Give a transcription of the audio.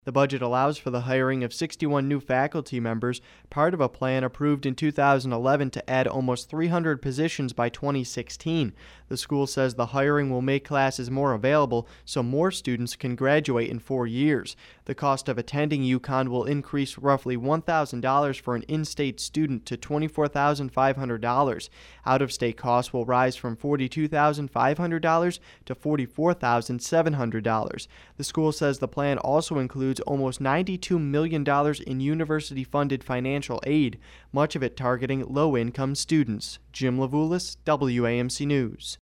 The budget allows for the hiring of 61 new faculty members, part of a plan approved in 2011 to add almost 300 positions by 2016. The school says the hiring will make classes more available so more students can graduate in 4 years. The cost of attending UConn will increase roughly $1,000 for an in-state student to $24,500. Out-of-state costs will rise from $42,500 to $44,700. The school says the plan also includes almost $92 million in university-funded financial aid, much of it targeting low-income students. Jim Levulis, WAMC News.